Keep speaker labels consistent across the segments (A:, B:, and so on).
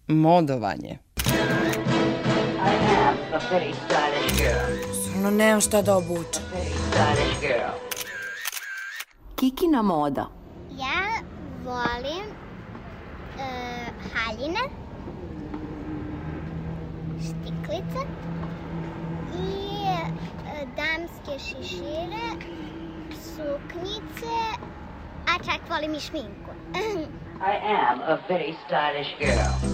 A: Modovanje.
B: I am a very stylish girl.
C: Stvarno nemam šta da obučem.
B: Very stylish girl.
D: Kikina moda.
E: Ja volim haljine, štiklice i damske šešire, suknjice, a čak volim i šminku.
B: I am a very stylish girl.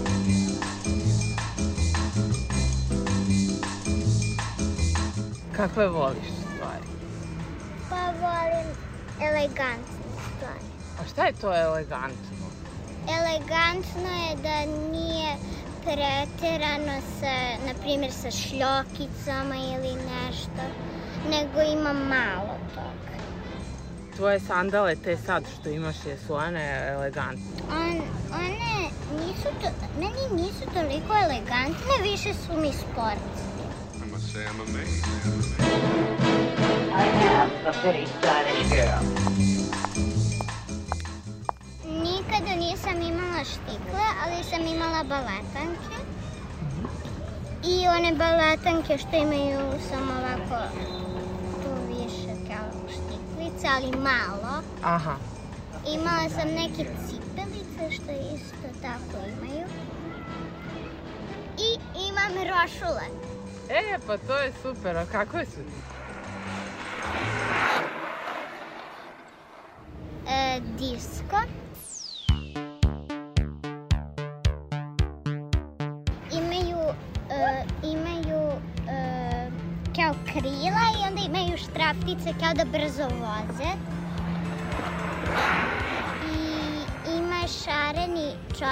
F: Kakve voliš stvari?
E: Pa volim elegantne stvari.
F: A šta je to elegantno?
E: Elegantno je da nije preterano sa, na primjer, sa šljokicama ili nešto, nego ima malo toga.
F: Tvoje sandale, te sad što imaš, jesu one elegantne?
E: One nisu, meni nisu toliko elegantne, više su mi sportske.
B: I am a very stylish girl.
E: Nikada nisam imala štikle, ali sam imala balatanke. I one balatanke što imaju samo ovako tu više kao štiklice, ali malo.
F: Aha.
E: Imala sam neke cipelice što isto tako imaju. I imam rošule.
F: Pa to je super, a kakve su ti?
E: Disko. Imaju kao krila i onda imaju štraftice kao da brzo voze. I ima šareni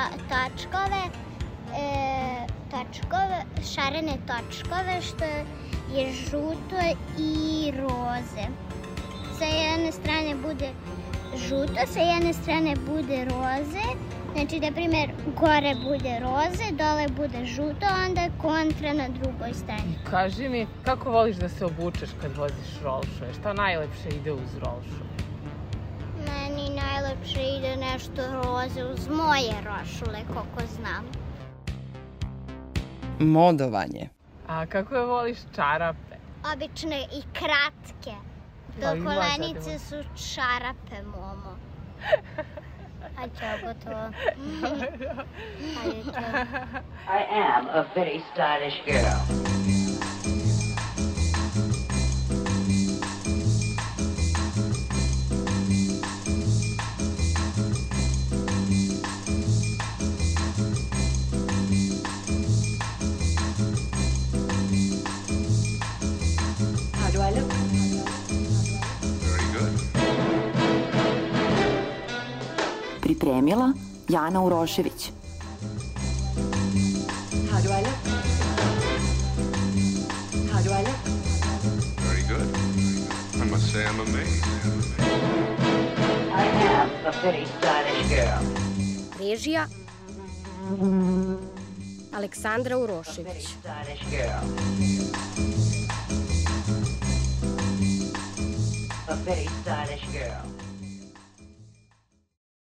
E: šarene točkove što je žuto i roze. Sa jedne strane bude žuto, sa jedne strane bude roze. Znači, na primjer, gore bude roze, dole bude žuto, onda je kontra na drugoj strani.
F: Kaži mi, kako voliš da se obučeš kad voziš rolšuje? Šta najlepše ide uz rolšu?
E: Meni najlepše ide nešto roze uz moje rošule, koliko znam.
A: Modovanje.
F: A kako je voliš čarape?
E: Obične i kratke. Do kolenice su čarape, momo. A ćao, gotovo.
B: I am a very stylish girl. How do I look?
G: Very good.
D: Pripremila Jana Urošević.
B: How do I look? How do I look?
G: Very good. I must say I'm amazed.
B: I am a very stylish girl.
H: Režija Aleksandra Urošević.
B: Stylish girl. A very stylish girl.